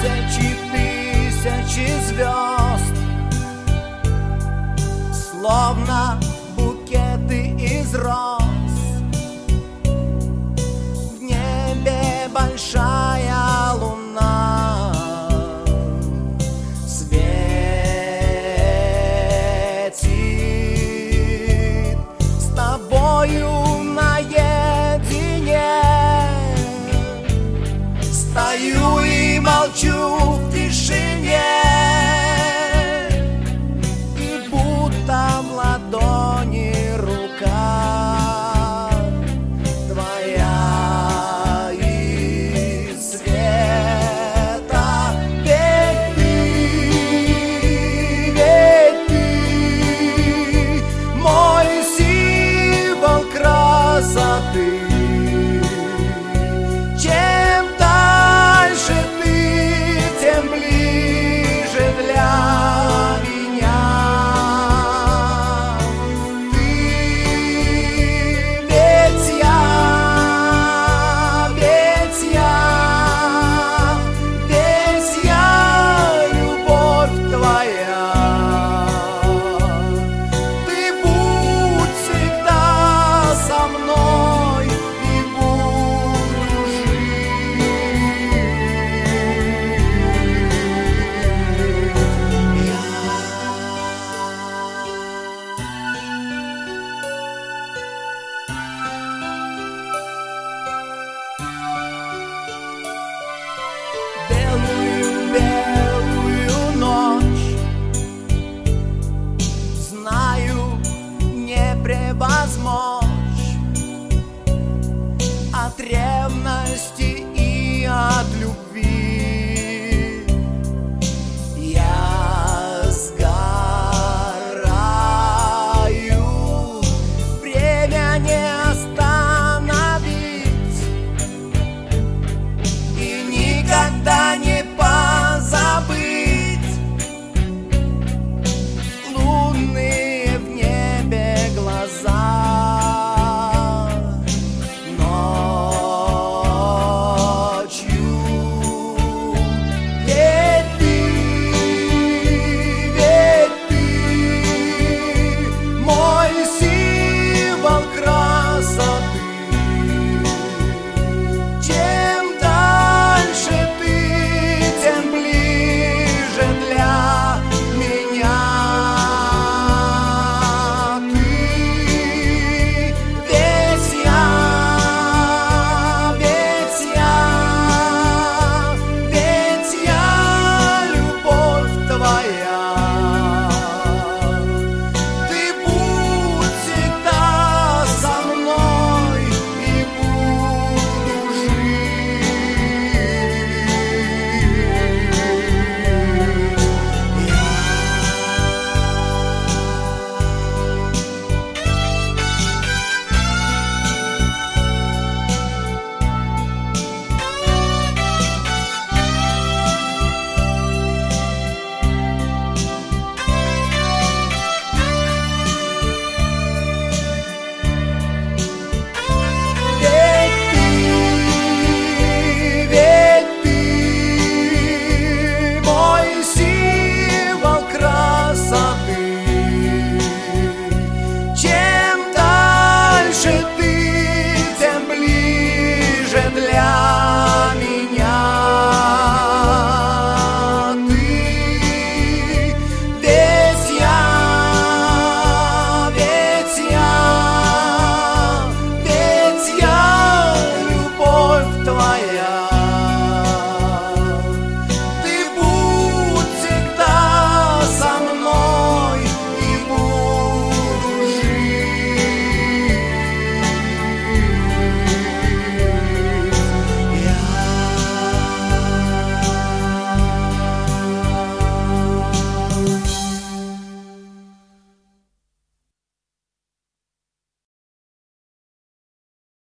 тысячи звезд, словно букеты из роз. В небе большая луна светит. С тобою наедине стою и молчу в тишине, и будто в ладони рука твоя из света. Ведь ты мой символ красоты. Чем дальше ты, тем ближе для меня. Ты ведь я, любовь твоя. Ты будь всегда со мной, и буду белую ночь, знаю, не превозмочь от ревности и от любви.